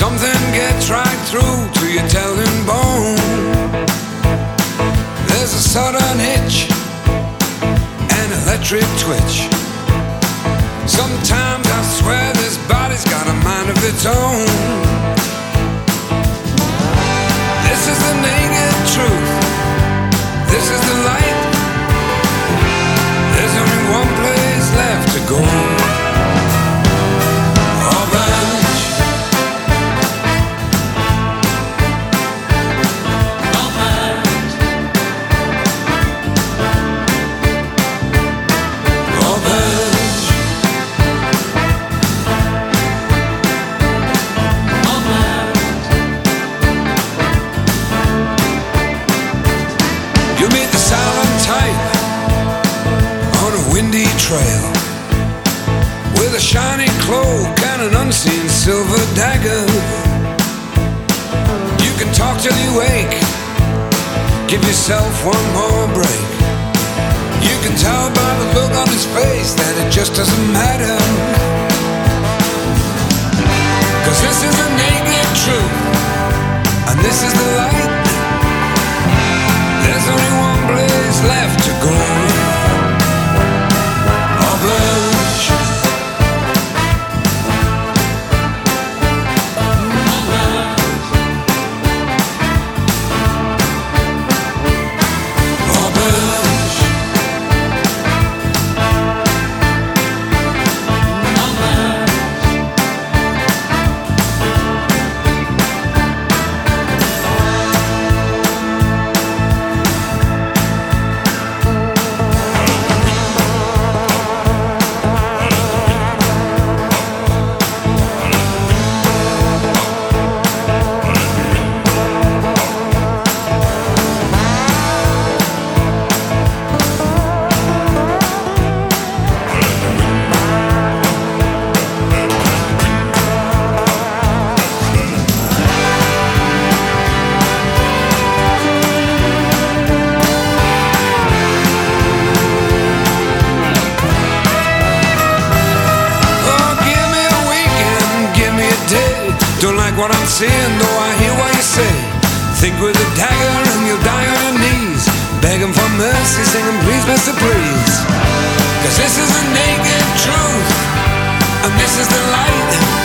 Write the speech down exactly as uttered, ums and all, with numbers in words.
Something gets right through to your telling bone. There's a sudden itch, an electric twitch. Sometimes I swear this body's got a mind of its own. This is the naked truth. This is the light. There's only one place left to go. Orange. Orange. Orange. Orange. You meet the silent type on a windy trail, with a shiny cloak and an unseen silver dagger. You can talk till you wake, give yourself one more break. You can tell by the look on his face that it just doesn't matter. Cause this is the naked truth, and this is the light. There's only one place left to go. Orange. Don't like what I'm seeing, though I hear what you say. Think with a dagger and you'll die on your knees, begging for mercy, singing please, mister, please. Cause this is the naked truth, and this is the light.